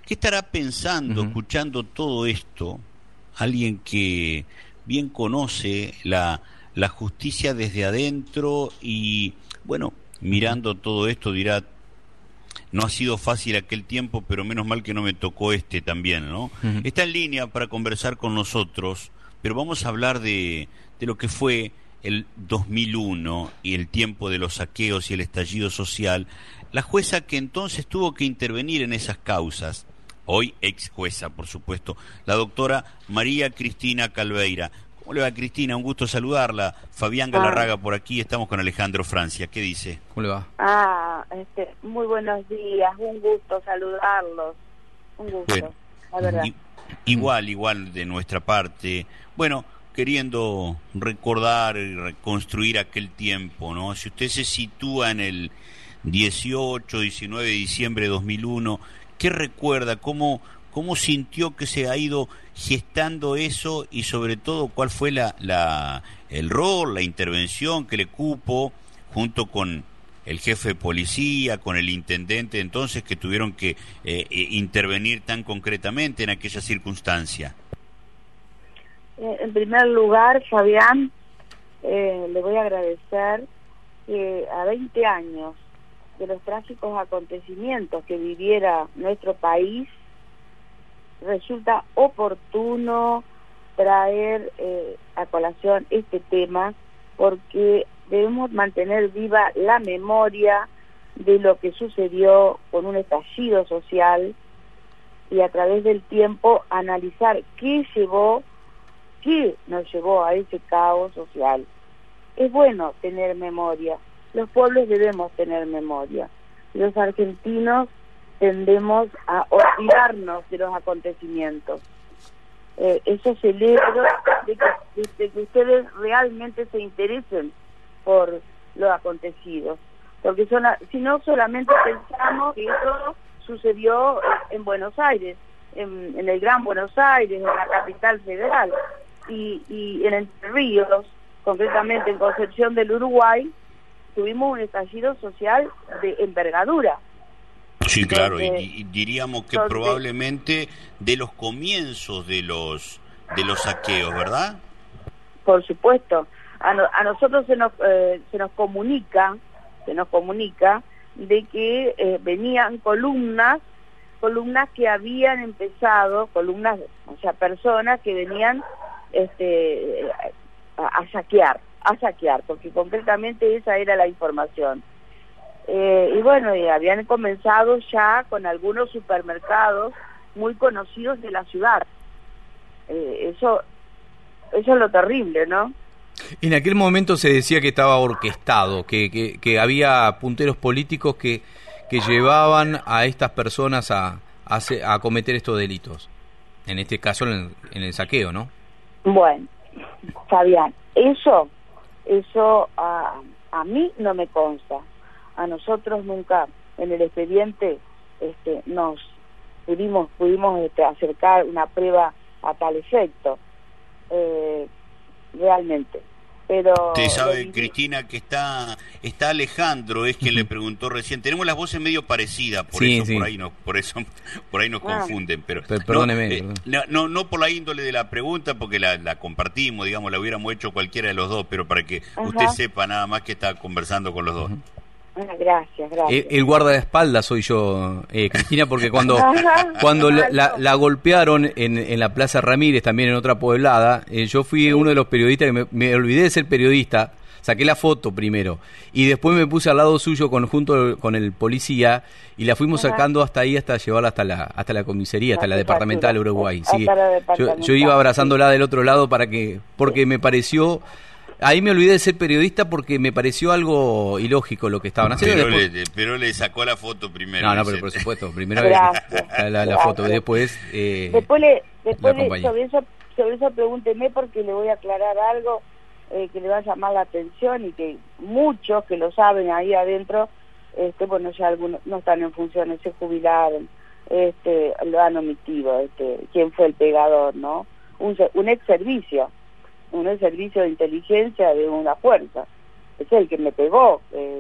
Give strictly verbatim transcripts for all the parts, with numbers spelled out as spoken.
¿Qué estará pensando, Uh-huh. escuchando todo esto, alguien que bien conoce la, la justicia desde adentro y, bueno, mirando uh-huh. todo esto dirá, no ha sido fácil aquel tiempo, pero menos mal que no me tocó este también, ¿no? Uh-huh. Está en línea para conversar con nosotros, pero vamos a hablar de, de lo que fue el dos mil uno y el tiempo de los saqueos y el estallido social. La jueza que entonces tuvo que intervenir en esas causas, hoy ex jueza, por supuesto, la doctora María Cristina Calveira. ¿Cómo le va, Cristina? Un gusto saludarla. Fabián Galarraga ah. por aquí, estamos con Alejandro Francia. ¿Qué dice? ¿Cómo le va? Ah, este, muy buenos días, un gusto saludarlos, un gusto, bueno, la verdad. I, igual, igual de nuestra parte. Bueno, queriendo recordar y reconstruir aquel tiempo, ¿no? Si usted se sitúa en el dieciocho, diecinueve de diciembre de dos mil uno, ¿qué recuerda? ¿Cómo, cómo sintió que se ha ido gestando eso y sobre todo cuál fue la, la el rol, la intervención que le cupo junto con el jefe de policía, con el intendente entonces que tuvieron que eh, intervenir tan concretamente en aquella circunstancia? En primer lugar, Fabián, eh, le voy a agradecer que a veinte años de los trágicos acontecimientos que viviera nuestro país, resulta oportuno traer eh, a colación este tema, porque debemos mantener viva la memoria de lo que sucedió con un estallido social y a través del tiempo analizar qué llevó ¿Qué nos llevó a ese caos social? Es bueno tener memoria, los pueblos debemos tener memoria. Los argentinos tendemos a olvidarnos de los acontecimientos. Eh, eso celebro de que, de que ustedes realmente se interesen por los acontecidos, porque son, si no solamente pensamos que eso sucedió en Buenos Aires, en, en el Gran Buenos Aires, en la capital federal. Y, y en Entre Ríos, concretamente en Concepción del Uruguay, tuvimos un estallido social de envergadura. Sí, claro, donde, y, y diríamos que donde, probablemente de los comienzos de los de los saqueos, ¿verdad? Por supuesto. A, no, a nosotros se nos eh, se nos comunica, se nos comunica de que eh, venían columnas, columnas que habían empezado, columnas, o sea, personas que venían este a, a saquear, a saquear, porque concretamente esa era la información. Eh, y bueno, y habían comenzado ya con algunos supermercados muy conocidos de la ciudad. Eh, eso, eso es lo terrible, ¿no? En aquel momento se decía que estaba orquestado, que, que, que había punteros políticos que, que llevaban a estas personas a, a, a cometer estos delitos. En este caso, en el, en el saqueo, ¿no? Bueno, Fabián, eso, eso a, a mí no me consta. A nosotros nunca en el expediente este, nos pudimos pudimos este, acercar una prueba a tal efecto, eh, realmente. Pero usted sabe, lo... Cristina, que está está Alejandro, es quien uh-huh. le preguntó recién. Tenemos las voces medio parecidas, por sí, eso sí. por ahí nos por eso por ahí nos ah. confunden, pero, pero perdóneme, no, eh, perdón. no, no no por la índole de la pregunta, porque la, la compartimos, digamos, la hubiéramos hecho cualquiera de los dos, pero para que uh-huh. usted sepa nada más que está conversando con los dos. Uh-huh. Gracias, gracias. El, el guardaespaldas soy yo, eh, Cristina, porque cuando cuando la, la, la golpearon en, en la Plaza Ramírez, también en otra poblada, eh, yo fui sí. uno de los periodistas que me, me olvidé de ser periodista, saqué la foto primero y después me puse al lado suyo con, junto con el policía y la fuimos Ajá. sacando hasta ahí, hasta llevarla hasta la hasta la comisaría, hasta la, la departamental de Uruguay. Sí, yo, yo iba abrazándola del otro lado para que porque sí. me pareció... Ahí me olvidé de ser periodista porque me pareció algo ilógico lo que estaban haciendo. Pero, después... le, pero le sacó la foto primero. No, no, pero por supuesto, primero la, la, la foto, después eh, Después, le, después le, sobre, eso, sobre eso pregúnteme porque le voy a aclarar algo eh, que le va a llamar la atención y que muchos que lo saben ahí adentro, este bueno, ya algunos no están en funciones, se jubilaron, este lo han omitido, este quién fue el pegador, ¿no? Un, un ex servicio. un servicio de inteligencia de una fuerza, es el que me pegó, eh,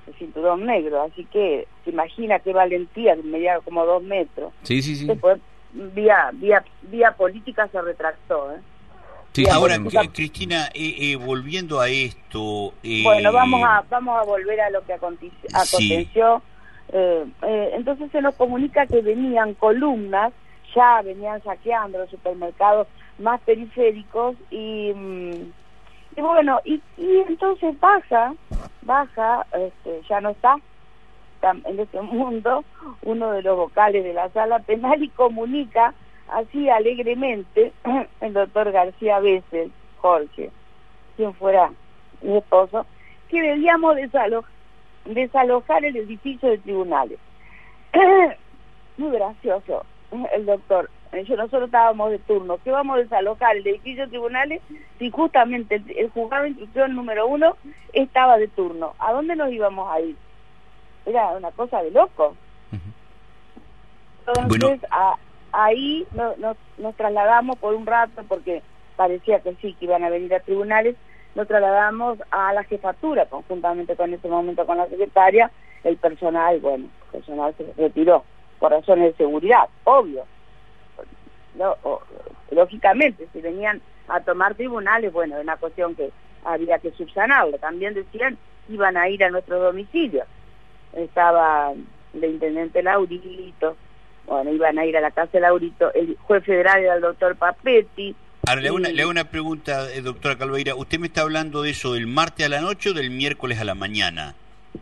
el cinturón negro, así que se imagina qué valentía, que medía como dos metros. Sí, sí, sí. Después, vía, vía, vía política se retractó, ¿eh? Sí, ahora, política... Cristina, eh, eh, volviendo a esto... Eh... Bueno, vamos a vamos a volver a lo que aconteció. Sí. Eh, eh, entonces se nos comunica que venían columnas, ya venían saqueando los supermercados más periféricos y, y bueno, y, y entonces baja, baja, este, ya no está en este mundo, uno de los vocales de la sala penal y comunica así alegremente el doctor García Bessel, Jorge, quien fuera mi esposo, que debíamos desalo desalojar el edificio de tribunales. Muy gracioso el doctor. Yo, nosotros estábamos de turno. ¿Qué vamos a desalojar el edificio de tribunales si justamente el, el juzgado de instrucción número uno estaba de turno? ¿A dónde nos íbamos a ir? Era una cosa de loco. Entonces bueno. a, ahí no, no, nos trasladamos por un rato porque parecía que sí, que iban a venir a tribunales. Nos trasladamos a la jefatura conjuntamente con ese momento con la secretaria. El personal, bueno, el personal se retiró por razones de seguridad, obvio. No, o, lógicamente, si venían a tomar tribunales, bueno, es una cuestión que había que subsanarlo. También decían que iban a ir a nuestro domicilio. Estaba el intendente Laurito, bueno, iban a ir a la casa de Laurito, el juez federal era el doctor Papetti. Ahora, le hago, una, le hago una pregunta, eh, doctora Calveira. ¿Usted me está hablando de eso del martes a la noche o del miércoles a la mañana?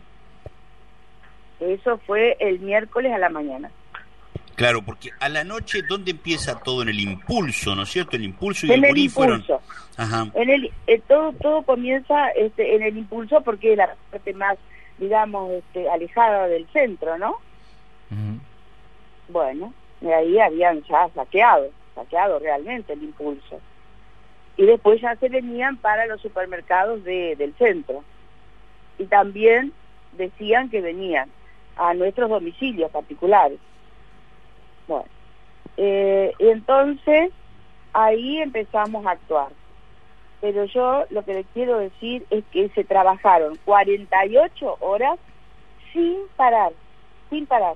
Eso fue el miércoles a la mañana. Claro, porque a la noche, ¿dónde empieza todo? En el impulso, ¿no es cierto? El impulso y en el gurí fueron... Ajá. En el, eh, todo, todo comienza este, en el impulso porque es la parte más, digamos, este, alejada del centro, ¿no? Uh-huh. Bueno, de ahí habían ya saqueado. saqueado realmente el impulso y después ya se venían para los supermercados de, del centro y también decían que venían a nuestros domicilios particulares. Bueno, eh, y entonces ahí empezamos a actuar, pero yo lo que les quiero decir es que se trabajaron cuarenta y ocho horas sin parar, sin parar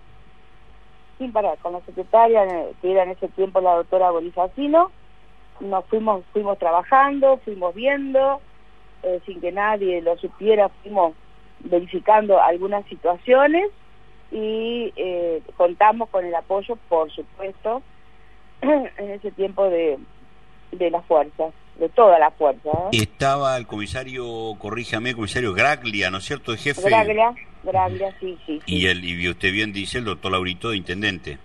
sin parar, con la secretaria, que era en ese tiempo la doctora Bonifacino, nos fuimos fuimos trabajando, fuimos viendo, eh, sin que nadie lo supiera, fuimos verificando algunas situaciones y eh, contamos con el apoyo, por supuesto, en ese tiempo de, de las fuerzas, de toda la fuerza. ¿eh? Estaba el comisario, corríjame, el comisario Graglia, ¿no es cierto?, de jefe. Graglia, Graglia, sí, sí, sí. Y, el, y usted bien dice el doctor Laurito de intendente.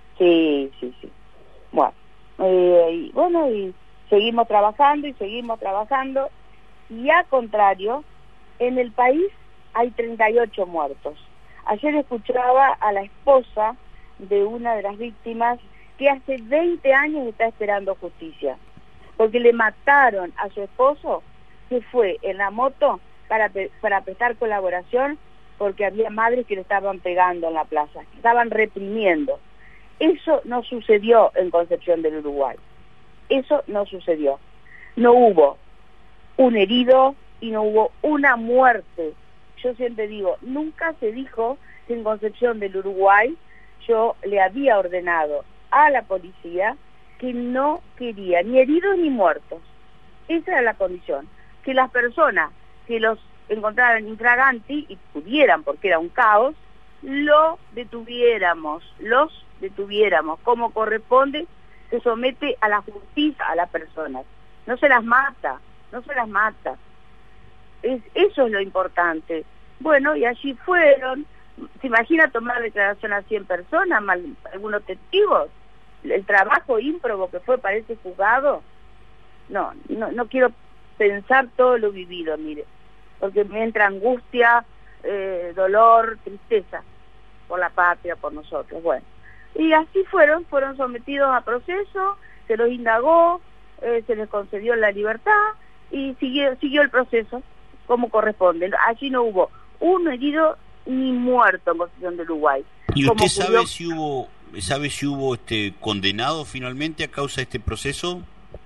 Sí, sí, sí. Bueno, eh, y, bueno, y seguimos trabajando y seguimos trabajando. Y al contrario, en el país hay treinta y ocho muertos. Ayer escuchaba a la esposa de una de las víctimas que hace veinte años está esperando justicia, porque le mataron a su esposo, que fue en la moto para, para prestar colaboración, porque había madres que le estaban pegando en la plaza, que estaban reprimiendo. Eso no sucedió en Concepción del Uruguay. Eso no sucedió. No hubo un herido y no hubo una muerte. Yo siempre digo, nunca se dijo que en Concepción del Uruguay yo le había ordenado a la policía que no quería ni heridos ni muertos. Esa era la condición, que las personas que los encontraran infraganti y pudieran, porque era un caos, lo detuviéramos, los detuviéramos, como corresponde, se somete a la justicia a las personas, no se las mata, no se las mata. Es, eso es lo importante. Bueno, y allí fueron, ¿se imagina tomar declaración a cien personas, mal, algunos testigos? El trabajo ímprobo que fue para ese juzgado, no, no, no quiero pensar todo lo vivido, mire, porque me entra angustia, eh, dolor, tristeza por la patria, por nosotros. Bueno, y así fueron, fueron sometidos a proceso, se los indagó, eh, se les concedió la libertad y siguió, siguió el proceso como corresponde. Allí no hubo un herido ni muerto en Concepción del Uruguay. ¿Y usted sabe si hubo sabe si hubo este condenado finalmente a causa de este proceso?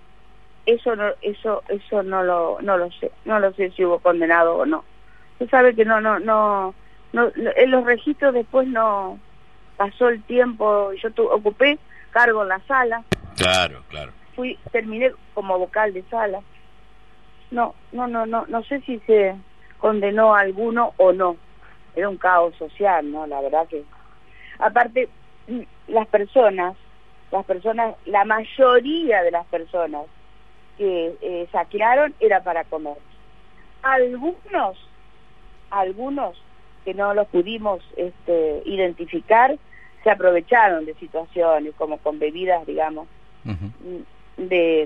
Eso no, eso, eso no lo, no lo sé, no lo sé si hubo condenado o no. Usted sabe que no, no, no, no, en los registros después no pasó el tiempo, yo tu, ocupé cargo en la sala. Claro, claro. Fui, terminé como vocal de sala. No, no, no, no, no sé si se condenó a alguno o no. Era un caos social, ¿no? La verdad que... Aparte, las personas, las personas, la mayoría de las personas que eh, saquearon era para comer. Algunos, algunos que no los pudimos este, identificar, se aprovecharon de situaciones, como con bebidas, digamos, uh-huh. de,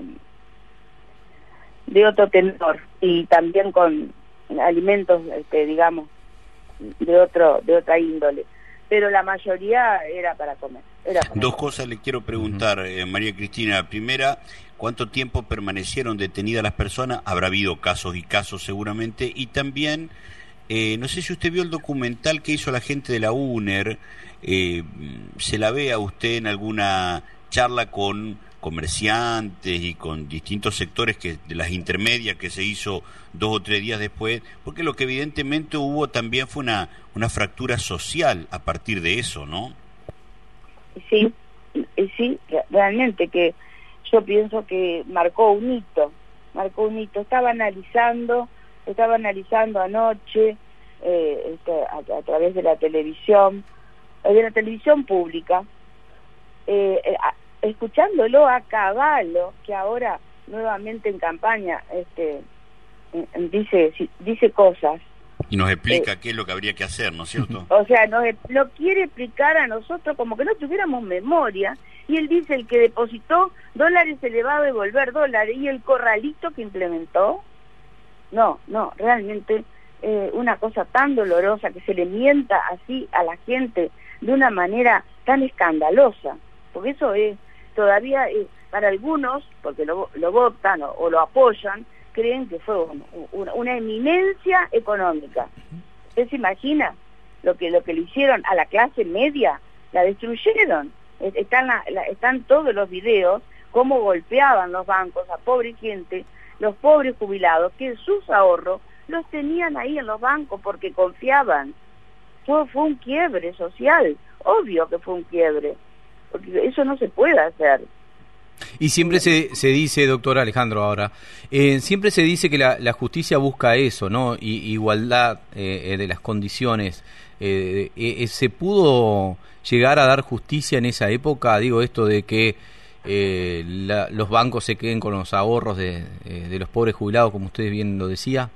de otro tenor, y también con alimentos, este, digamos, de otro de otra índole. Pero la mayoría era para comer. Era para Dos comer. cosas le quiero preguntar, uh-huh. eh, María Cristina. La primera, ¿cuánto tiempo permanecieron detenidas las personas? Habrá habido casos y casos seguramente. Y también, eh, no sé si usted vio el documental que hizo la gente de la UNER. Eh, ¿Se la ve a usted en alguna charla con comerciantes y con distintos sectores que de las intermedias que se hizo dos o tres días después? Porque lo que evidentemente hubo también fue una, una fractura social a partir de eso, ¿no? Sí, sí, realmente que yo pienso que marcó un hito, marcó un hito. Estaba analizando, estaba analizando anoche eh, este, a, a través de la televisión, de la televisión pública, eh, eh, a, escuchándolo a Cavallo, que ahora nuevamente en campaña este, dice dice cosas. Y nos explica eh, qué es lo que habría que hacer, ¿no es cierto? O sea, nos lo quiere explicar a nosotros como que no tuviéramos memoria, y él dice el que depositó dólares se le va a devolver dólares, y el corralito que implementó, no, no, realmente eh, una cosa tan dolorosa, que se le mienta así a la gente de una manera tan escandalosa, porque eso es todavía eh, para algunos, porque lo, lo votan o, o lo apoyan, creen que fue un, un, una eminencia económica. ¿Usted se imagina lo que lo que le hicieron a la clase media? La destruyeron. Están, la, la, están todos los videos, cómo golpeaban los bancos a pobre gente, los pobres jubilados, que sus ahorros los tenían ahí en los bancos porque confiaban. Fue, fue un quiebre social, obvio que fue un quiebre, porque eso no se puede hacer. Y siempre se, se dice, doctor Alejandro, ahora, eh, siempre se dice que la, la justicia busca eso, ¿no? Y, igualdad eh, de las condiciones. Eh, eh, ¿Se pudo llegar a dar justicia en esa época? Digo, esto de que eh, la, los bancos se queden con los ahorros de, eh, de los pobres jubilados, como usted bien lo decía.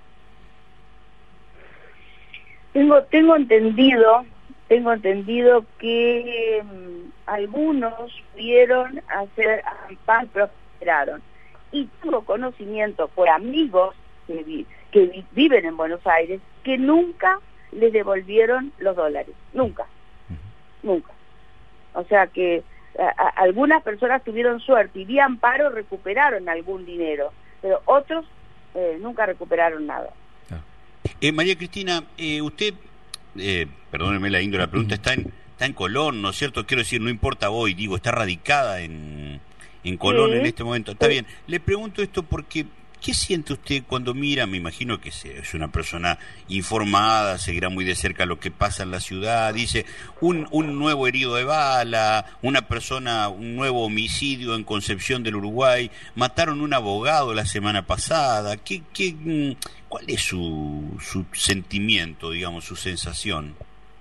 Tengo, tengo entendido, tengo entendido que um, algunos pudieron hacer amparo, prosperaron, y tengo conocimiento por amigos que, vi, que vi, viven en Buenos Aires, que nunca les devolvieron los dólares, nunca, uh-huh. nunca. O sea que a, a, algunas personas tuvieron suerte y vía amparo recuperaron algún dinero, pero otros eh, nunca recuperaron nada. Eh, María Cristina, eh, usted, eh, perdóneme la índole de la pregunta, está en, está en Colón, ¿no es cierto? Quiero decir, no importa hoy, digo, está radicada en, en Colón sí. en este momento. Está sí. bien, le pregunto esto porque, ¿qué siente usted cuando mira? Me imagino que es una persona informada, seguirá muy de cerca lo que pasa en la ciudad, dice, un, un nuevo herido de bala, una persona, un nuevo homicidio en Concepción del Uruguay, mataron un abogado la semana pasada. ¿Qué, qué, cuál es su, su sentimiento, digamos, su sensación?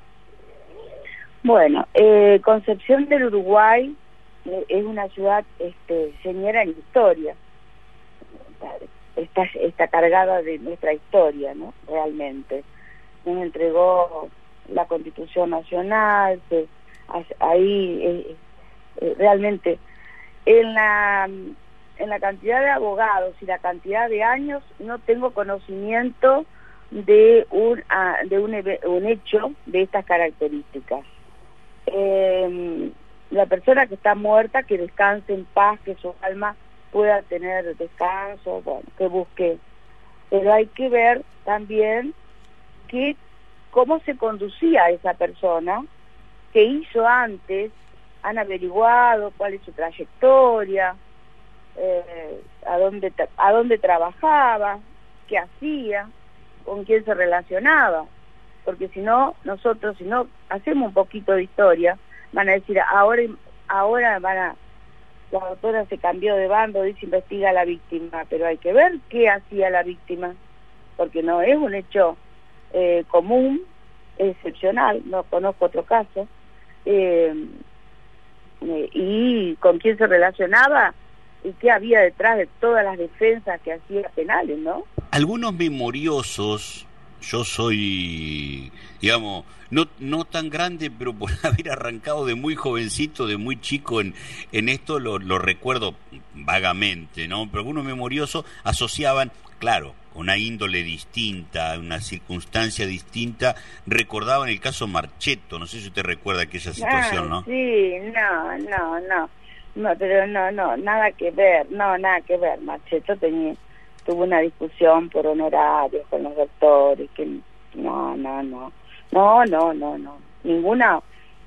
Bueno, eh, Concepción del Uruguay eh, es una ciudad este, señera en historia. Está, está cargada de nuestra historia, ¿no? Realmente. Nos entregó la Constitución Nacional, se, ahí eh, eh, realmente en la en la cantidad de abogados y la cantidad de años no tengo conocimiento de un uh, de un, un hecho de estas características. Eh, la persona que está muerta, que descanse en paz, que su alma pueda tener descanso, bueno, que busque, pero hay que ver también que cómo se conducía esa persona, qué hizo antes, han averiguado cuál es su trayectoria, eh, a dónde a dónde trabajaba, qué hacía, con quién se relacionaba, porque si no, nosotros, si no hacemos un poquito de historia, van a decir, ahora ahora van a, la doctora se cambió de bando, dice investiga a la víctima, pero hay que ver qué hacía la víctima, porque no es un hecho eh, común, excepcional, no conozco otro caso, eh, eh, y con quién se relacionaba y qué había detrás de todas las defensas que hacía penales, ¿no? Algunos memoriosos, yo soy, digamos, no no tan grande, pero por haber arrancado de muy jovencito, de muy chico en, en esto, lo, lo recuerdo vagamente, ¿no? Pero algunos memoriosos asociaban, claro, una índole distinta, una circunstancia distinta, recordaban el caso Marchetto, no sé si usted recuerda aquella situación, ah, ¿no? Sí, no, no, no, no, pero no, no, nada que ver, no, nada que ver, Marchetto tenía, tuvo una discusión por honorarios con los doctores, que no, no, no, no, no, no, no, ninguna,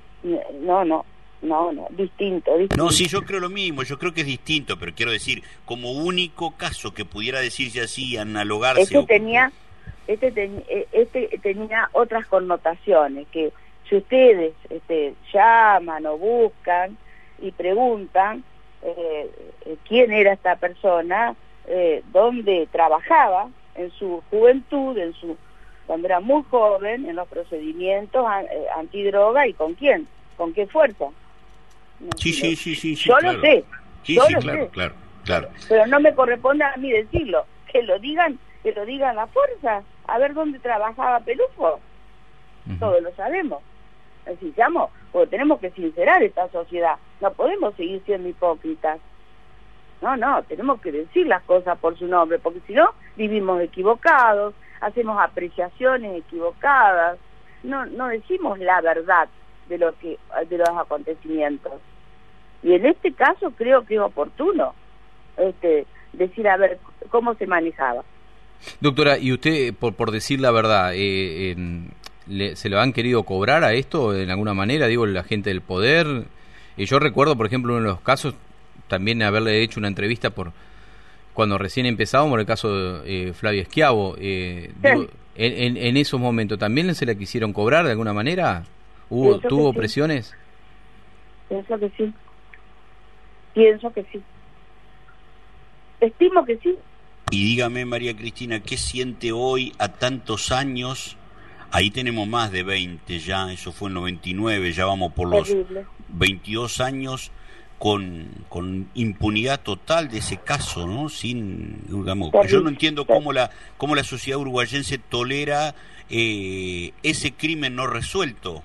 no, no, no, no, distinto, distinto. No, sí, yo creo lo mismo, yo creo que es distinto, pero quiero decir, como único caso que pudiera decirse así, analogarse... Este o... tenía, este, ten, este tenía otras connotaciones, que si ustedes este, llaman o buscan y preguntan eh, quién era esta persona, eh, dónde trabajaba en su juventud, en su cuando era muy joven, en los procedimientos antidroga y con quién, con qué fuerza. No, sí, sí, sí, sí, sí. Yo claro. lo sé. Sí, yo sí, lo claro, sé. claro, claro. Pero no me corresponde a mí decirlo. Que lo digan, que lo digan la fuerza. A ver dónde trabajaba Pelufo. Uh-huh. Todos lo sabemos. Necesitamos, porque tenemos que sincerar esta sociedad. No podemos seguir siendo hipócritas. No, no, tenemos que decir las cosas por su nombre, porque si no, vivimos equivocados, hacemos apreciaciones equivocadas, no, no decimos la verdad de lo que, de los acontecimientos. Y en este caso creo que es oportuno este, decir, a ver, cómo se manejaba. Doctora, y usted, por, por decir la verdad, eh, eh, le, ¿se lo han querido cobrar a esto de alguna manera? Digo, la gente del poder. Eh, yo recuerdo, por ejemplo, uno de los casos, también haberle hecho una entrevista por cuando recién empezábamos, por el caso de eh, Flavia Schiavo. Eh, sí. digo, en, en, en esos momentos, ¿también se la quisieron cobrar de alguna manera? ¿Hubo, ¿Tuvo sí. presiones? Pienso que sí. Pienso que sí. Estimo que sí. Y dígame, María Cristina, ¿qué siente hoy a tantos años? Ahí tenemos más de veinte ya, eso fue en noventa y nueve, ya vamos por los Terrible. veintidós años con, con impunidad total de ese caso, ¿no? Sin, digamos, yo no entiendo cómo la, cómo la sociedad uruguayense tolera eh, ese crimen no resuelto.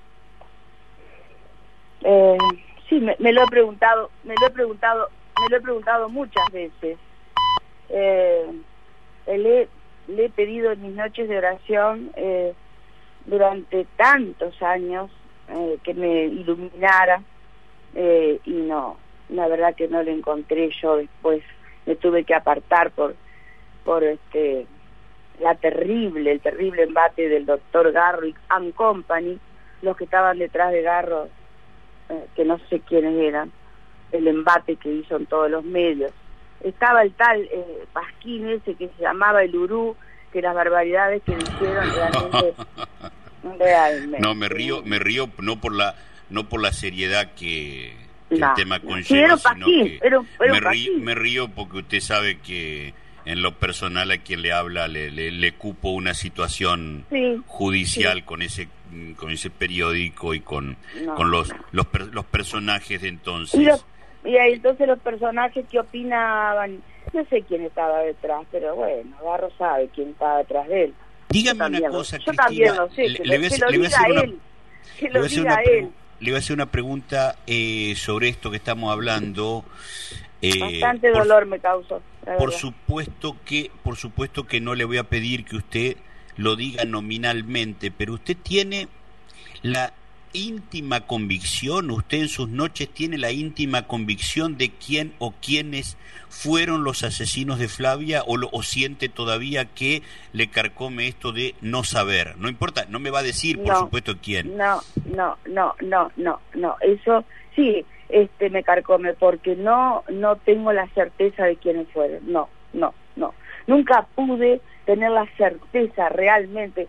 Eh, sí, me, me lo he preguntado, me lo he preguntado, me lo he preguntado muchas veces. Eh, le, le he pedido en mis noches de oración eh, durante tantos años eh, que me iluminara eh, y no, la verdad que no lo encontré. Yo después me tuve que apartar por por este la terrible, el terrible embate del doctor Garro y and Company, los que estaban detrás de Garro, eh, que no sé quiénes eran, el embate que hizo en todos los medios. Estaba el tal eh, Pasquín ese que se llamaba el Urú, que las barbaridades que dijeron realmente, realmente. No, me río, me río no por la no por la seriedad que, que no, el tema no. conlleva, Sí, era sino Pasquín, que era, era me, río, me río porque usted sabe que en lo personal a quien le habla le, le, le cupo una situación sí, judicial sí. con ese con ese periódico y con no, con los no. los, per, los personajes de entonces. Y, los, y ahí entonces los personajes que opinaban, no sé quién estaba detrás, pero bueno, Garro sabe quién estaba detrás de él. Dígame una cosa, lo, Cristina, yo también lo sé, le, que, le, voy a, que lo le voy a diga hacer una, él, que lo diga él. Le voy a hacer una pregunta eh, sobre esto que estamos hablando. Eh, Bastante por, dolor me causó. Por supuesto que, por supuesto que no le voy a pedir que usted lo diga nominalmente, pero usted tiene la íntima convicción, usted en sus noches tiene la íntima convicción de quién o quiénes fueron los asesinos de Flavia, o, lo, o siente todavía que le carcome esto de no saber. No importa, no me va a decir, por no, supuesto, quién. No, no, no, no, no, no, eso sí, este me carcome porque no, no tengo la certeza de quiénes fueron. No, no, no. Nunca pude tener la certeza realmente.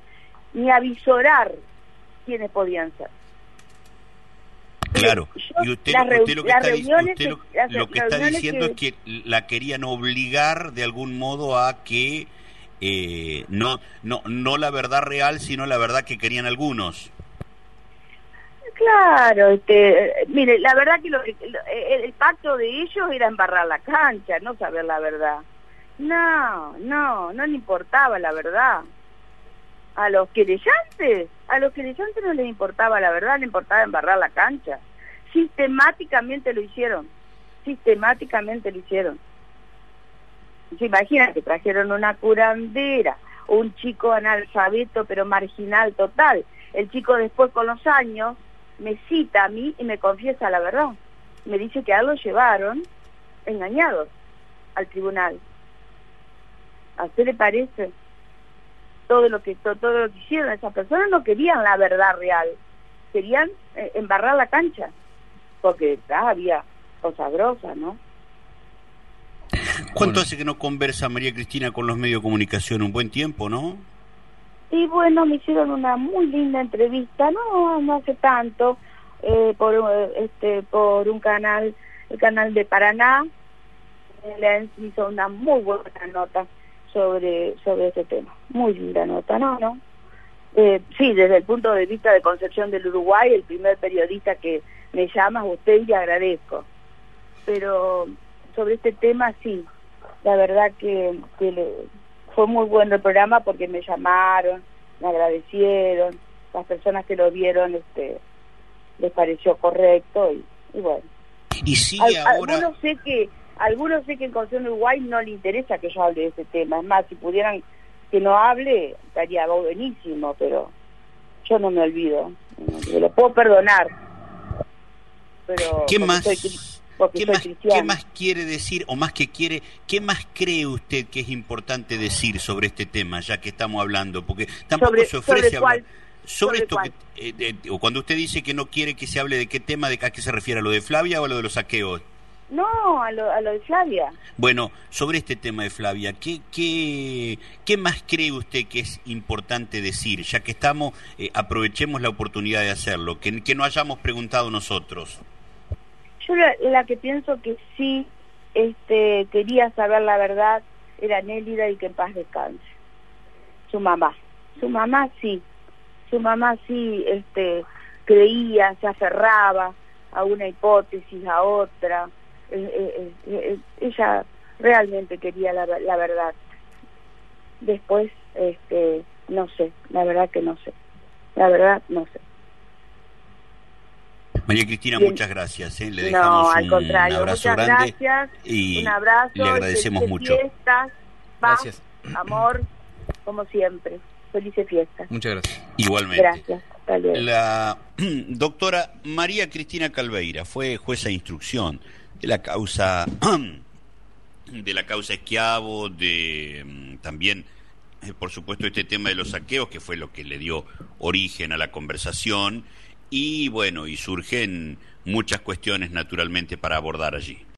ni avisorar quiénes podían ser. Claro, Yo, y usted, las, usted lo que está, reuniones, usted lo, las, lo que está diciendo que... es que la querían obligar de algún modo a que eh, no, no, no la verdad real, sino la verdad que querían algunos. Claro, este, mire, la verdad que lo, el, el pacto de ellos era embarrar la cancha, no saber la verdad. No, no, no le importaba la verdad. A los querellantes, a los querellantes no les importaba la verdad, les importaba embarrar la cancha. Sistemáticamente lo hicieron, sistemáticamente lo hicieron. Se imaginan que trajeron una curandera, un chico analfabeto pero marginal total. El chico después con los años me cita a mí y me confiesa la verdad. Me dice que a él lo llevaron engañados al tribunal. ¿A usted le parece? Todo lo que todo, todo lo que hicieron, esas personas no querían la verdad real, querían eh, embarrar la cancha, porque detrás había cosas grosas, ¿no? ¿Cuánto Bueno. hace que no conversa María Cristina con los medios de comunicación? Un buen tiempo, ¿no? Y bueno, me hicieron una muy linda entrevista, no, no hace tanto, eh, por este por un canal, el canal de Paraná. Le hizo una muy buena nota sobre sobre este tema, muy linda nota, no, no. Eh, sí, desde el punto de vista de Concepción del Uruguay, el primer periodista que me llama es usted y le agradezco. Pero sobre este tema sí, la verdad que, que le, fue muy bueno el programa porque me llamaron, me agradecieron, las personas que lo vieron este les pareció correcto y, y bueno. Y sigue Al, ahora... Algunos sé que algunos sé que en Concepción del Uruguay no le interesa que yo hable de ese tema, es más, si pudieran que no hable, estaría buenísimo, pero yo no me olvido, me lo puedo perdonar. Pero ¿Qué más, soy, porque ¿qué, soy más cristiana. ¿qué más quiere decir, o más que quiere, qué más cree usted que es importante decir sobre este tema, ya que estamos hablando? Porque tampoco sobre, se ofrece sobre hablar cuál, sobre, sobre esto cuál. que, eh, eh, o cuando usted dice que no quiere que se hable de qué tema, de a qué se refiere, a lo de Flavia o a lo de los saqueos. No, a lo, a lo de Flavia. Bueno, sobre este tema de Flavia, ¿qué, qué, qué más cree usted que es importante decir? Ya que estamos, eh, aprovechemos la oportunidad de hacerlo, que, que no hayamos preguntado nosotros. Yo la, la que pienso que sí este, quería saber la verdad era Nélida y que en paz descanse. Su mamá. Su mamá sí. Su mamá sí este, creía, se aferraba a una hipótesis, a otra. Eh, eh, eh, ella realmente quería la, la verdad. Después, este, no sé, la verdad que no sé. La verdad, no sé. María Cristina, Bien. Muchas gracias. ¿eh? Le dejamos No, al un contrario, abrazo muchas grande gracias. y un abrazo, le agradecemos felices mucho. Fiestas, paz, Gracias. amor, como siempre. Felices fiestas. Muchas gracias. Igualmente. Gracias. Hasta luego. La doctora María Cristina Calveira fue jueza de instrucción de la causa de la causa Schiavo, de también, eh, por supuesto, este tema de los saqueos, que fue lo que le dio origen a la conversación, y bueno, y surgen muchas cuestiones naturalmente para abordar allí.